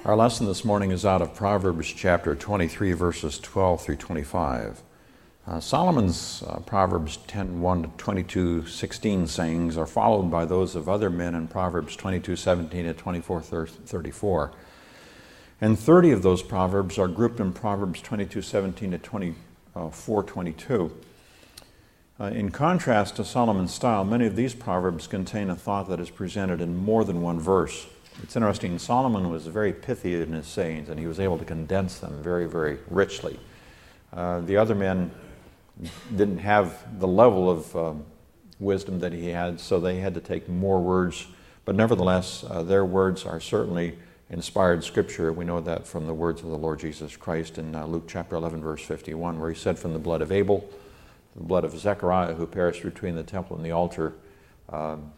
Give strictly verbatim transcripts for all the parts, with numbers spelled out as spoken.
Our lesson this morning is out of Proverbs chapter twenty-three, verses twelve through twenty-five. Uh, Solomon's uh, Proverbs ten, one to twenty-two, sixteen sayings are followed by those of other men in Proverbs twenty-two, seventeen to twenty-four, thirty-four. And thirty of those proverbs are grouped in Proverbs twenty-two, seventeen to twenty-four, twenty-two. Uh, in contrast to Solomon's style, many of these proverbs contain a thought that is presented in more than one verse. It's interesting, Solomon was very pithy in his sayings, and he was able to condense them very, very richly. Uh, the other men didn't have the level of um, wisdom that he had, so they had to take more words. But nevertheless, uh, their words are certainly inspired scripture. We know that from the words of the Lord Jesus Christ in uh, Luke chapter eleven, verse fifty-one, where he said, "From the blood of Abel, the blood of Zechariah, who perished between the temple and the altar, um,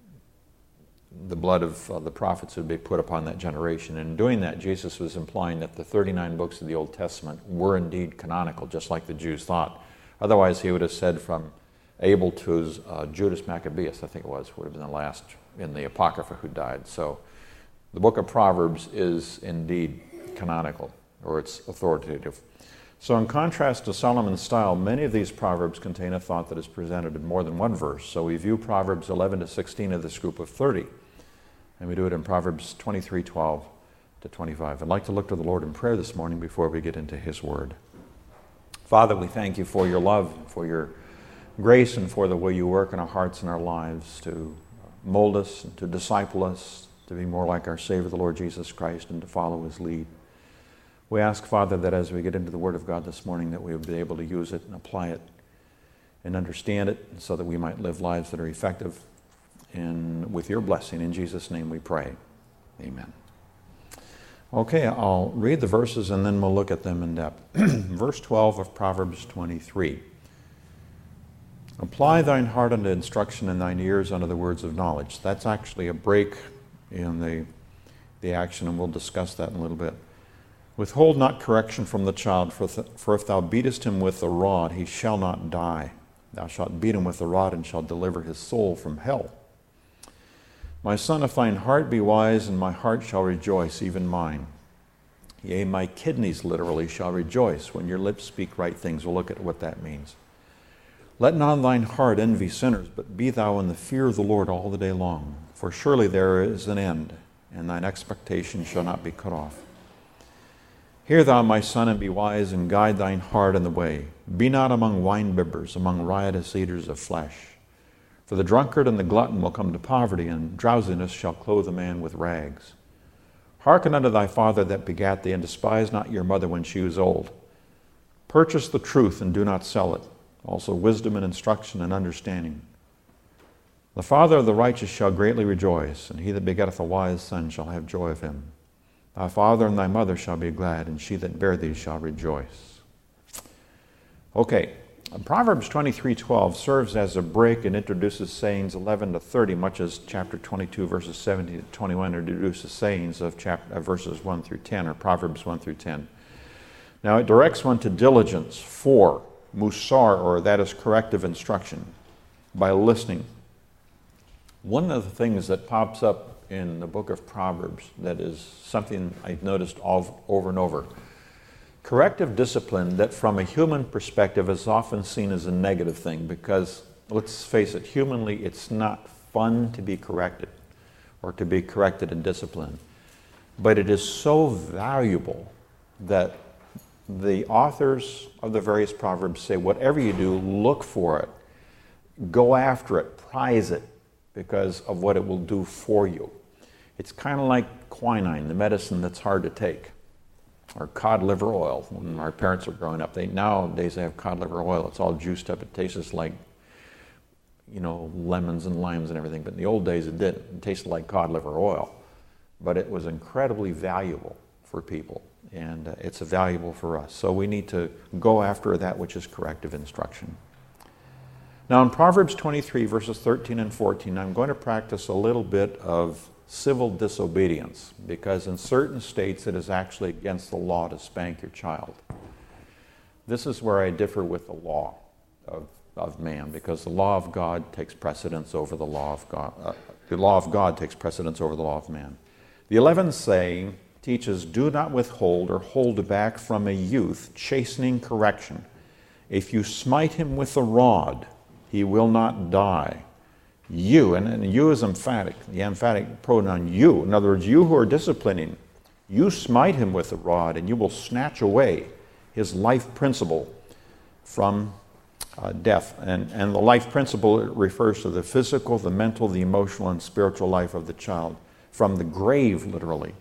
the blood of uh, the prophets would be put upon that generation." And in doing that, Jesus was implying that the thirty-nine books of the Old Testament were indeed canonical, just like the Jews thought. Otherwise, he would have said from Abel to uh, Judas Maccabeus, I think it was, would have been the last in the Apocrypha who died. So the book of Proverbs is indeed canonical, or it's authoritative. So in contrast to Solomon's style, many of these proverbs contain a thought that is presented in more than one verse. So we view Proverbs eleven to sixteen of this group of thirty. And we do it in Proverbs twenty-three, twelve to twenty-five. I'd like to look to the Lord in prayer this morning before we get into His Word. Father, we thank you for your love, for your grace, and for the way you work in our hearts and our lives to mold us, and to disciple us, to be more like our Savior, the Lord Jesus Christ, and to follow His lead. We ask, Father, that as we get into the Word of God this morning, that we would be able to use it and apply it and understand it so that we might live lives that are effective. And with your blessing, in Jesus' name we pray. Amen. Okay, I'll read the verses and then we'll look at them in depth. Verse twelve of Proverbs twenty-three. "Apply thine heart unto instruction and thine ears unto the words of knowledge." That's actually a break in the, the action, and we'll discuss that in a little bit. "Withhold not correction from the child, for, th- for if thou beatest him with the rod, he shall not die. Thou shalt beat him with the rod, and shalt deliver his soul from hell. My son, if thine heart be wise, and my heart shall rejoice, even mine. Yea, my kidneys literally shall rejoice when your lips speak right things." We'll look at what that means. "Let not thine heart envy sinners, but be thou in the fear of the Lord all the day long. For surely there is an end, and thine expectation shall not be cut off. Hear thou, my son, and be wise, and guide thine heart in the way. Be not among winebibbers, among riotous eaters of flesh. For the drunkard and the glutton will come to poverty, and drowsiness shall clothe a man with rags. Hearken unto thy father that begat thee, and despise not your mother when she was old. Purchase the truth, and do not sell it, also wisdom and instruction and understanding. The father of the righteous shall greatly rejoice, and he that begetteth a wise son shall have joy of him. Thy father and thy mother shall be glad, and she that bare thee shall rejoice." Okay, Proverbs twenty-three, twelve serves as a break and introduces sayings eleven to thirty, much as chapter twenty-two, verses seventeen to twenty-one introduces sayings of chapter, uh, verses one through ten, or Proverbs one through ten. Now it directs one to diligence, for musar, or that is corrective instruction, by listening. One of the things that pops up in the book of Proverbs that is something I've noticed all, over and over. Corrective discipline that from a human perspective is often seen as a negative thing because, let's face it, humanly it's not fun to be corrected or to be corrected and disciplined. But it is so valuable that the authors of the various Proverbs say, whatever you do, look for it, go after it, prize it, because of what it will do for you. It's kind of like quinine, the medicine that's hard to take, or cod liver oil. When our parents were growing up, they nowadays they have cod liver oil. It's all juiced up. It tastes like, you know, lemons and limes and everything. But in the old days, it didn't. It tasted like cod liver oil. But it was incredibly valuable for people, and uh, it's valuable for us. So we need to go after that which is corrective instruction. Now in Proverbs twenty-three, verses thirteen and fourteen, I'm going to practice a little bit of civil disobedience, because in certain states it is actually against the law to spank your child. This is where I differ with the law of, of man, because the law of God takes precedence over the law of God. Uh, the law of God takes precedence over the law of man. The eleventh saying teaches, do not withhold or hold back from a youth chastening correction. If you smite him with a rod, he will not die. You, and, and you is emphatic, the emphatic pronoun you. In other words, you who are disciplining, you smite him with a rod and you will snatch away his life principle from uh, death. And, and the life principle refers to the physical, the mental, the emotional, and spiritual life of the child. From the grave, literally.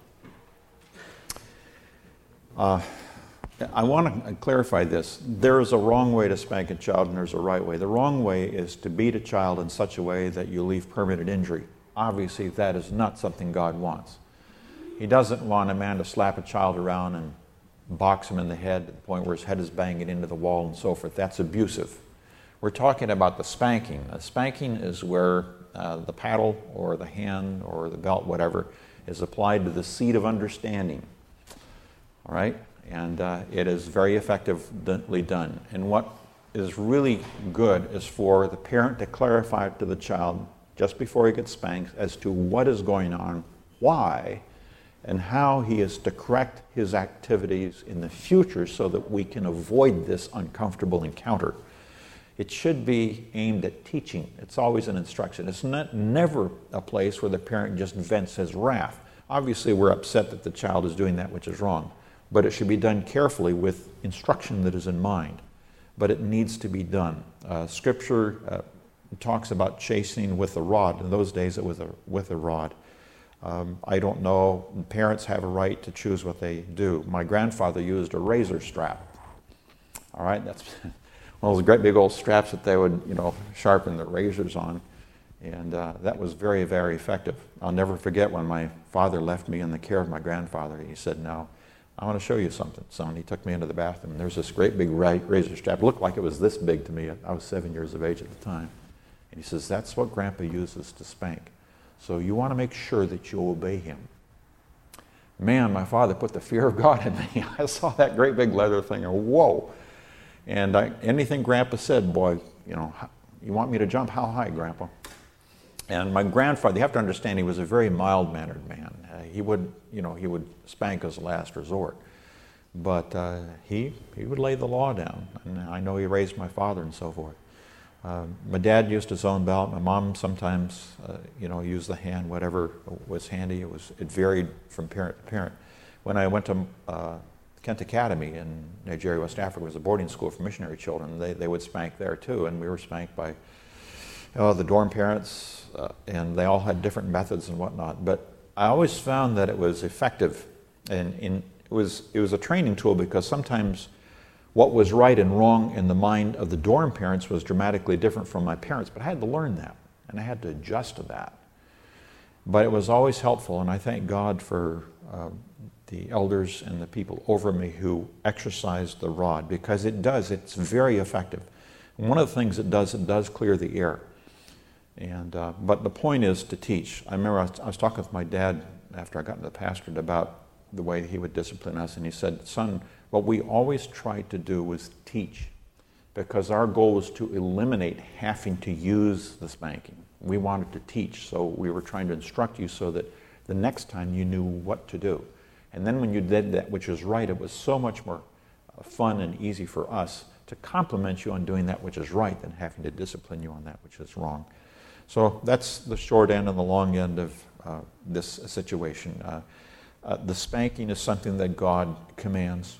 Uh, I want to clarify this. There is a wrong way to spank a child and there's a right way. The wrong way is to beat a child in such a way that you leave permanent injury. Obviously, that is not something God wants. He doesn't want a man to slap a child around and box him in the head to the point where his head is banging into the wall and so forth. That's abusive. We're talking about the spanking. A spanking is where uh, the paddle or the hand or the belt, whatever, is applied to the seat of understanding. All right? And uh, it is very effectively done. And what is really good is for the parent to clarify to the child just before he gets spanked as to what is going on, why, and how he is to correct his activities in the future so that we can avoid this uncomfortable encounter. It should be aimed at teaching. It's always an instruction. It's not never a place where the parent just vents his wrath. Obviously, we're upset that the child is doing that which is wrong. But it should be done carefully with instruction that is in mind. But it needs to be done. Uh, scripture uh, talks about chastening with a rod. In those days, it was a, with a rod. Um, I don't know. Parents have a right to choose what they do. My grandfather used a razor strap. All right, that's one of those great big old straps that they would, you know, sharpen the razors on. And uh, that was very, very effective. I'll never forget when my father left me in the care of my grandfather. He said, "Now, I want to show you something, son." He took me into the bathroom. There's this great big razor strap. It looked like it was this big to me. I was seven years of age at the time. And he says, "That's what Grandpa uses to spank. So you want to make sure that you obey him." Man, my father put the fear of God in me. I saw that great big leather thing and whoa. And I, anything Grandpa said, boy, you know, you want me to jump? How high, Grandpa? And my grandfather, you have to understand, he was a very mild-mannered man. Uh, he would, you know, he would spank as a last resort. But uh, he, he would lay the law down. And I know he raised my father and so forth. Uh, my dad used his own belt. My mom sometimes, uh, you know, used the hand, whatever was handy. It was, it varied from parent to parent. When I went to uh, Kent Academy in Nigeria, West Africa, it was a boarding school for missionary children. They, they would spank there too, and we were spanked by uh, the dorm parents, uh, and they all had different methods and whatnot. But I always found that it was effective, and in, it was it was a training tool because sometimes what was right and wrong in the mind of the dorm parents was dramatically different from my parents. But I had to learn that, and I had to adjust to that. But it was always helpful, and I thank God for uh, the elders and the people over me who exercised the rod, because it does, it's very effective. And one of the things it does, it does clear the air. And, uh, but the point is to teach. I remember I was, I was talking with my dad after I got into the pastorate about the way he would discipline us, and he said, "Son, what we always tried to do was teach, because our goal was to eliminate having to use the spanking. We wanted to teach, so we were trying to instruct you so that the next time you knew what to do. And then when you did that which was right, it was so much more fun and easy for us to compliment you on doing that which is right than having to discipline you on that which is wrong." So that's the short end and the long end of uh, this situation. Uh, uh, the spanking is something that God commands,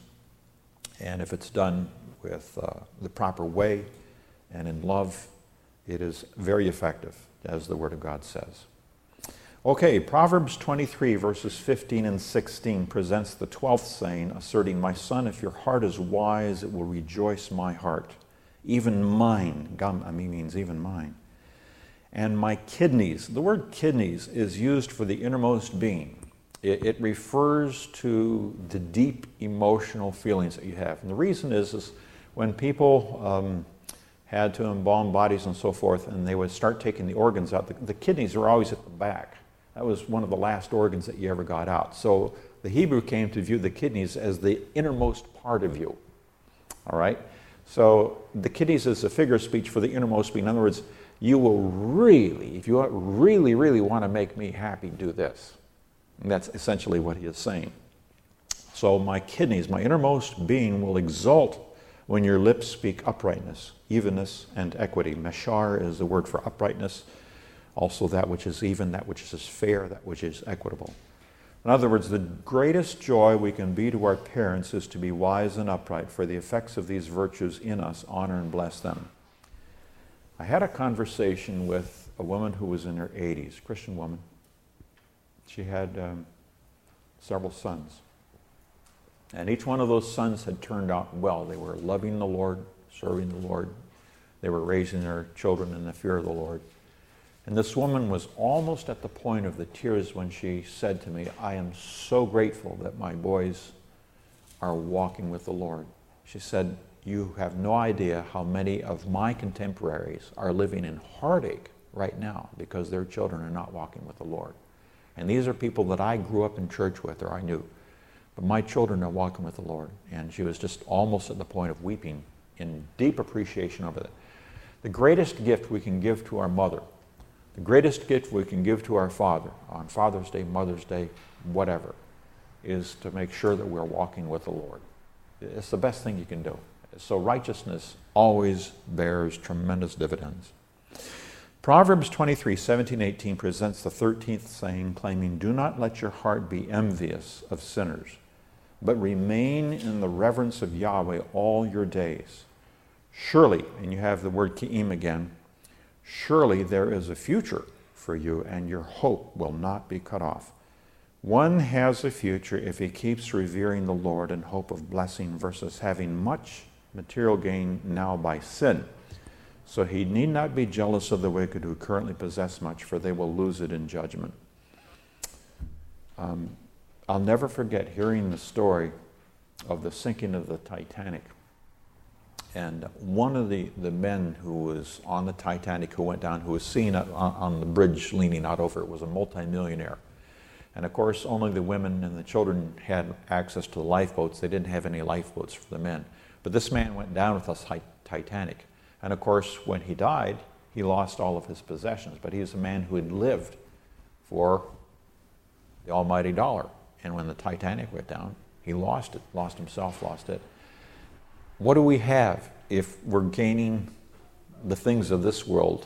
and if it's done with uh, the proper way and in love, it is very effective, as the Word of God says. Okay, Proverbs twenty-three, verses fifteen and sixteen presents the twelfth saying, asserting, "My son, if your heart is wise, it will rejoice my heart. Even mine," gam means even mine, "and my kidneys." The word kidneys is used for the innermost being. It, it refers to the deep emotional feelings that you have. And the reason is, is when people um, had to embalm bodies and so forth, and they would start taking the organs out, the, the kidneys were always at the back. That was one of the last organs that you ever got out. So the Hebrew came to view the kidneys as the innermost part of you. All right? So the kidneys is a figure of speech for the innermost being. In other words, you will really, if you really, really want to make me happy, do this. And that's essentially what he is saying. So my kidneys, my innermost being will exult when your lips speak uprightness, evenness, and equity. Meshar is the word for uprightness, also that which is even, that which is fair, that which is equitable. In other words, the greatest joy we can be to our parents is to be wise and upright, for the effects of these virtues in us honor and bless them. I had a conversation with a woman who was in her eighties, Christian woman. She had um, several sons. And each one of those sons had turned out well. They were loving the Lord, serving the Lord. They were raising their children in the fear of the Lord. And this woman was almost at the point of the tears when she said to me, I am so grateful that my boys are walking with the Lord. She said, you have no idea how many of my contemporaries are living in heartache right now because their children are not walking with the Lord. And these are people that I grew up in church with, or I knew. But my children are walking with the Lord. And she was just almost at the point of weeping in deep appreciation over that. The greatest gift we can give to our mother, the greatest gift we can give to our father on Father's Day, Mother's Day, whatever, is to make sure that we're walking with the Lord. It's the best thing you can do. So righteousness always bears tremendous dividends. Proverbs twenty-three, seventeen, eighteen presents the thirteenth saying, claiming, do not let your heart be envious of sinners, but remain in the reverence of Yahweh all your days. Surely, and you have the word ki'im again, surely there is a future for you, and your hope will not be cut off. One has a future if he keeps revering the Lord in hope of blessing versus having much material gain now by sin. So he need not be jealous of the wicked who currently possess much, for they will lose it in judgment. Um, I'll never forget hearing the story of the sinking of the Titanic. And one of the, the men who was on the Titanic, who went down, who was seen on, on the bridge leaning out over it, was a multimillionaire. And of course, only the women and the children had access to the lifeboats. They didn't have any lifeboats for the men. But this man went down with the Titanic. And of course, when he died, he lost all of his possessions. But he was a man who had lived for the almighty dollar. And when the Titanic went down, he lost it, lost himself, lost it. What do we have if we're gaining the things of this world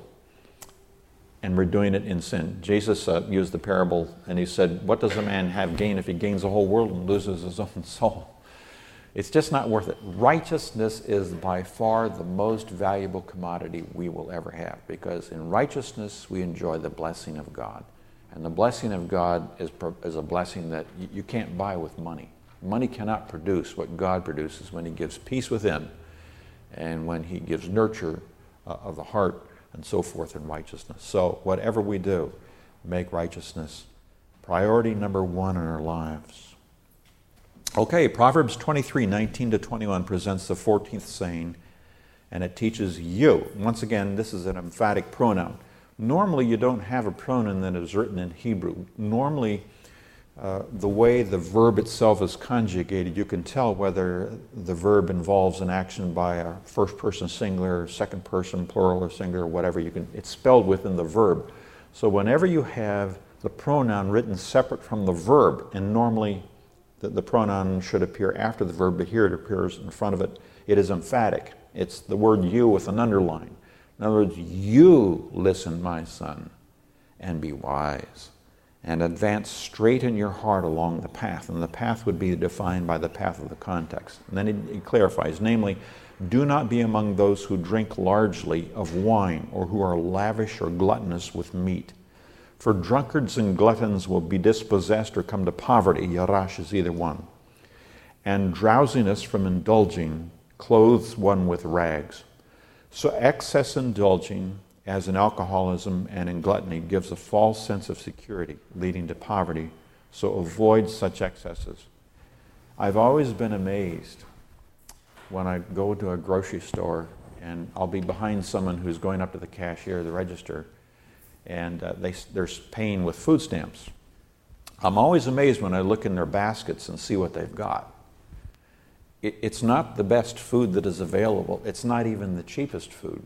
and we're doing it in sin? Jesus uh, used the parable, and he said, what does a man have gain if he gains the whole world and loses his own soul? It's just not worth it. Righteousness is by far the most valuable commodity we will ever have, because in righteousness we enjoy the blessing of God. And the blessing of God is, is a blessing that you, you can't buy with money. Money cannot produce what God produces when he gives peace within and when he gives nurture uh, of the heart and so forth in righteousness. So whatever we do, make righteousness priority number one in our lives. Okay, Proverbs twenty-three, nineteen to twenty-one presents the fourteenth saying, and it teaches you. Once again, this is an emphatic pronoun. Normally, you don't have a pronoun that is written in Hebrew. Normally, uh, the way the verb itself is conjugated, you can tell whether the verb involves an action by a first-person singular, second-person plural or singular, whatever. You can, it's spelled within the verb. So whenever you have the pronoun written separate from the verb, and normally the, the pronoun should appear after the verb, but here it appears in front of it, it is emphatic. It's the word you with an underline. In other words, you listen, my son, and be wise, and advance straight in your heart along the path. And the path would be defined by the path of the context. And then it, it clarifies, namely, do not be among those who drink largely of wine, or who are lavish or gluttonous with meat. For drunkards and gluttons will be dispossessed or come to poverty. Yarash is either one. And drowsiness from indulging clothes one with rags. So excess indulging, as in alcoholism and in gluttony, gives a false sense of security, leading to poverty. So avoid such excesses. I've always been amazed when I go to a grocery store and I'll be behind someone who's going up to the cashier, the register, and uh, they, they're paying with food stamps. I'm always amazed when I look in their baskets and see what they've got. It, it's not the best food that is available. It's not even the cheapest food.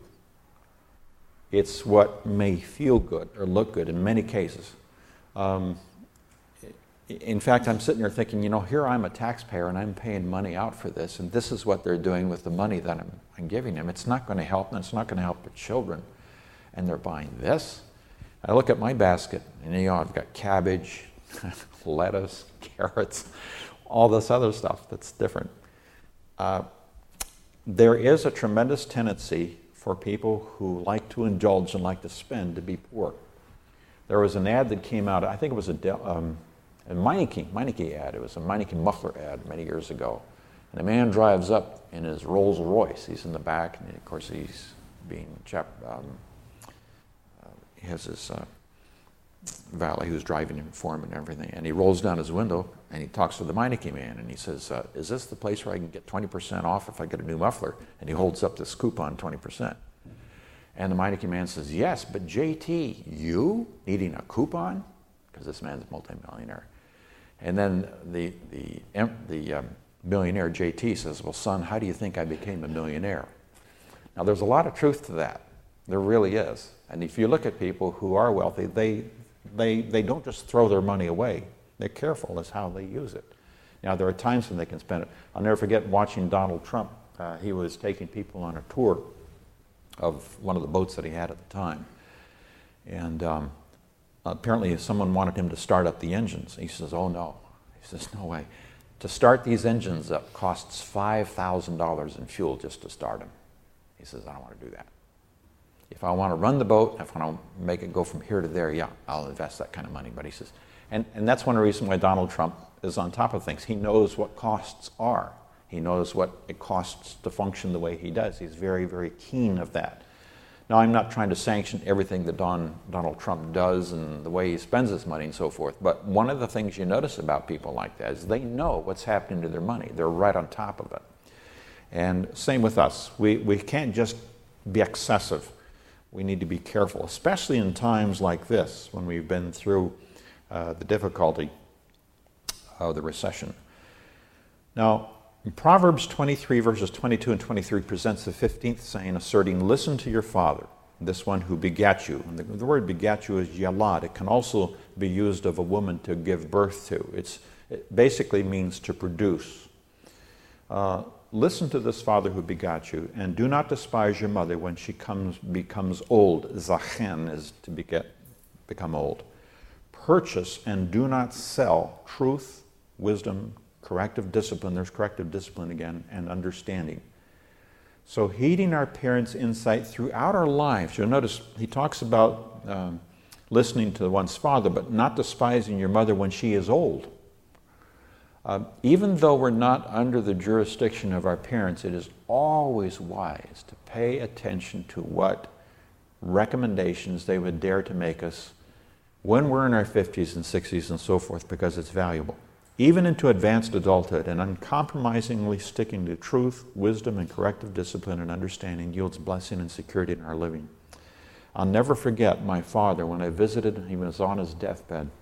It's what may feel good or look good in many cases. Um, in fact, I'm sitting there thinking, you know, here I'm a taxpayer and I'm paying money out for this, and this is what they're doing with the money that I'm, I'm giving them. It's not going to help them. It's not going to help their children. And they're buying this. I look at my basket, and you know, I've got cabbage, lettuce, carrots, all this other stuff that's different. Uh, there is a tremendous tendency for people who like to indulge and like to spend to be poor. There was an ad that came out, I think it was a, um, a Meineke, Meineke ad. It was a Meineke muffler ad many years ago. And a man drives up in his Rolls Royce. He's in the back, and of course he's being chap. Um, uh, he has his uh, valet who's driving him for him and everything. And he rolls down his window and he talks to the Meineke man, and he says, uh, "Is this the place where I can get twenty percent off if I get a new muffler?" And he holds up this coupon, twenty percent. And the Meineke man says, "Yes, but J T, you needing a coupon?" Because this man's a multimillionaire. And then the the the um, millionaire J T says, "Well, son, how do you think I became a millionaire?" Now, there's a lot of truth to that. There really is. And if you look at people who are wealthy, they they they don't just throw their money away. They're careful as how they use it. Now, there are times when they can spend it. I'll never forget watching Donald Trump. Uh, he was taking people on a tour of one of the boats that he had at the time. And um, apparently someone wanted him to start up the engines. He says, "Oh, no." He says, "No way. To start these engines up costs five thousand dollars in fuel just to start them." He says, "I don't want to do that. If I want to run the boat, if I want to make it go from here to there, yeah, I'll invest that kind of money." But he says, and, and that's one of the reasons why Donald Trump is on top of things. He knows what costs are. He knows what it costs to function the way he does. He's very, very keen of that. Now, I'm not trying to sanction everything that Don, Donald Trump does and the way he spends his money and so forth, but one of the things you notice about people like that is they know what's happening to their money. They're right on top of it. And same with us. We, we can't just be excessive. We need to be careful, especially in times like this when we've been through uh, the difficulty of the recession. Now, Proverbs twenty-three, verses twenty-two and twenty-three presents the fifteenth saying, asserting, "Listen to your father, this one who begat you." And the, the word begat you is yalad. It can also be used of a woman to give birth to. It's, it basically means to produce. Uh, Listen to this father who begat you, and do not despise your mother when she comes becomes old. Zachen is to beget, become old. Purchase and do not sell truth, wisdom, corrective discipline. There's corrective discipline again, and understanding. So heeding our parents' insight throughout our lives. You'll notice he talks about um, listening to one's father, but not despising your mother when she is old. Uh, even though we're not under the jurisdiction of our parents, it is always wise to pay attention to what recommendations they would dare to make us when we're in our fifties and sixties and so forth, because it's valuable. Even into advanced adulthood, and uncompromisingly sticking to truth, wisdom, and corrective discipline and understanding yields blessing and security in our living. I'll never forget my father when I visited him. He was on his deathbed.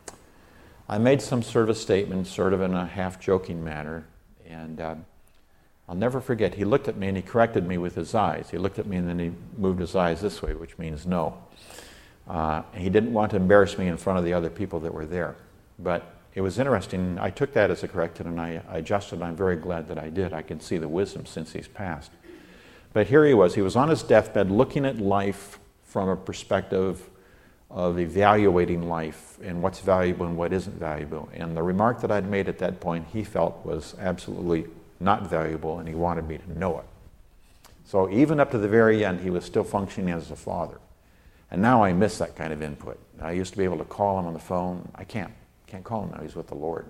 I made some sort of a statement, sort of in a half-joking manner, and uh, I'll never forget, he looked at me and he corrected me with his eyes. He looked at me and then he moved his eyes this way, which means no. Uh, he didn't want to embarrass me in front of the other people that were there. But it was interesting. I took that as a corrective and I, I adjusted, and I'm very glad that I did. I can see the wisdom since he's passed. But here he was. He was on his deathbed looking at life from a perspective of evaluating life and what's valuable and what isn't valuable. And the remark that I'd made at that point, he felt was absolutely not valuable, and he wanted me to know it. So even up to the very end, he was still functioning as a father. And now I miss that kind of input. I used to be able to call him on the phone. I can't. Can't call him now. He's with the Lord.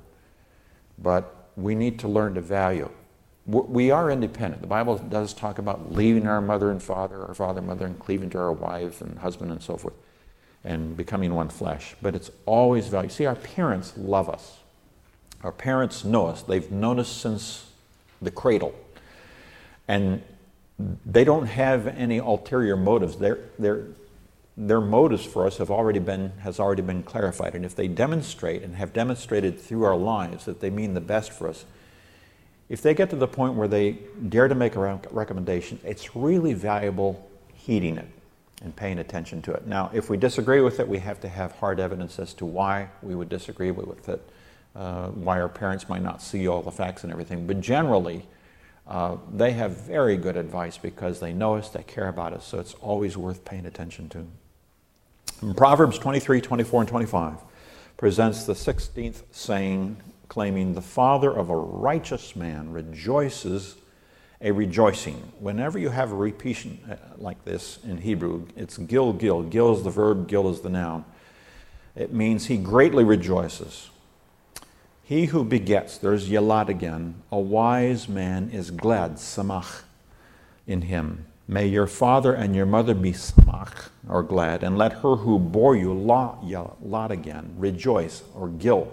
But we need to learn to value. We are independent. The Bible does talk about leaving our mother and father, our father and mother, and cleaving to our wife and husband and so forth, and becoming one flesh. But it's always value. See, our parents love us. Our parents know us. They've known us since the cradle. And they don't have any ulterior motives. Their, their, their motives for us have already been, has already been clarified. And if they demonstrate and have demonstrated through our lives that they mean the best for us, if they get to the point where they dare to make a recommendation, it's really valuable heeding it and paying attention to it. Now, if we disagree with it, we have to have hard evidence as to why we would disagree with it. uh, why our parents might not see all the facts and everything. But generally, uh, they have very good advice because they know us, they care about us, so it's always worth paying attention to. And Proverbs twenty-three, twenty-four, and twenty-five presents the sixteenth saying, claiming the father of a righteous man rejoices a rejoicing. Whenever you have a repetition like this in Hebrew, it's gil, gil. Gil is the verb, gil is the noun. It means he greatly rejoices. He who begets, there's yalad again, a wise man is glad, samach, in him. May your father and your mother be samach, or glad, and let her who bore you, la, yalad again, rejoice, or gil.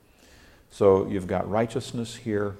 So you've got righteousness here.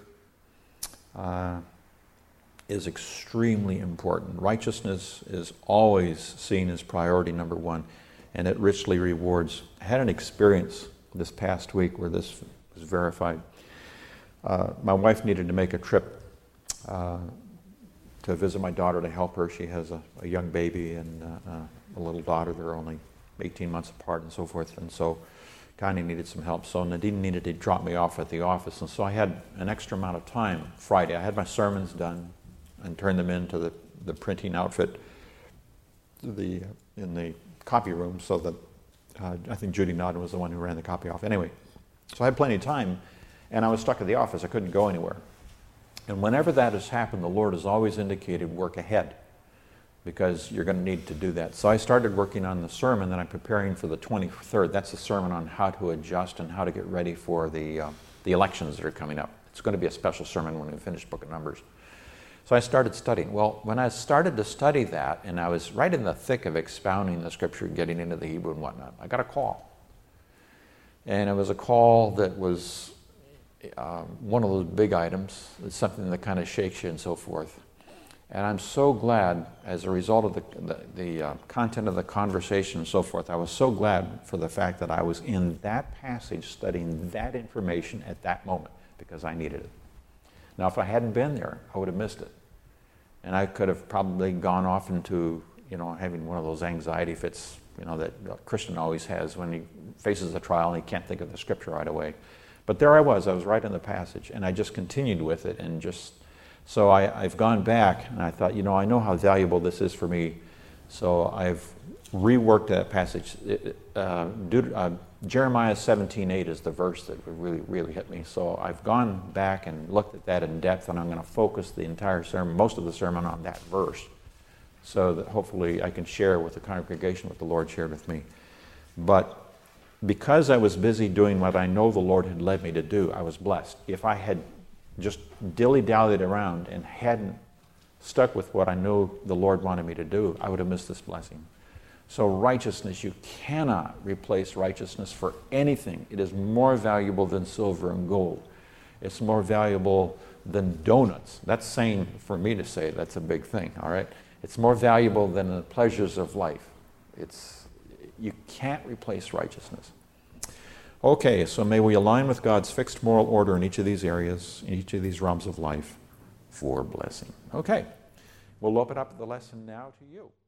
Uh, is extremely important. Righteousness is always seen as priority number one, and it richly rewards. I had an experience this past week where this was verified. Uh, my wife needed to make a trip uh, to visit my daughter to help her. She has a, a young baby and uh, uh, a little daughter. They're only eighteen months apart and so forth, and so kind of needed some help. So Nadine needed to drop me off at the office, and so I had an extra amount of time Friday. I had my sermons done and turned them into the, the printing outfit the, in the copy room so that uh, I think Judy Nodden was the one who ran the copy off. Anyway, so I had plenty of time, and I was stuck at the office. I couldn't go anywhere. And whenever that has happened, the Lord has always indicated work ahead, because you're going to need to do that. So I started working on the sermon that I'm preparing for the twenty-third. That's the sermon on how to adjust and how to get ready for the, uh, the elections that are coming up. It's going to be a special sermon when we finish Book of Numbers. So I started studying. Well, when I started to study that, and I was right in the thick of expounding the scripture, getting into the Hebrew and whatnot, I got a call. And it was a call that was um, one of those big items. It's something that kind of shakes you and so forth. And I'm so glad, as a result of the, the, the uh, content of the conversation and so forth, I was so glad for the fact that I was in that passage studying that information at that moment, because I needed it. Now, if I hadn't been there, I would have missed it. And I could have probably gone off into, you know, having one of those anxiety fits, you know, that a Christian always has when he faces a trial and he can't think of the scripture right away. But there I was. I was right in the passage, and I just continued with it. And just, so I, I've gone back, and I thought, you know, I know how valuable this is for me. So I've reworked that passage. It, uh, Deut- uh, Jeremiah seventeen eight is the verse that really, really hit me. So I've gone back and looked at that in depth, and I'm going to focus the entire sermon, most of the sermon, on that verse, so that hopefully I can share with the congregation what the Lord shared with me. But because I was busy doing what I know the Lord had led me to do, I was blessed. If I had just dilly-dallied around and hadn't stuck with what I knew the Lord wanted me to do, I would have missed this blessing. So righteousness, you cannot replace righteousness for anything. It is more valuable than silver and gold. It's more valuable than donuts. That's saying, for me to say, that's a big thing, all right? It's more valuable than the pleasures of life. It's, you can't replace righteousness. Okay, so may we align with God's fixed moral order in each of these areas, in each of these realms of life, for blessing. Okay, we'll open up the lesson now to you.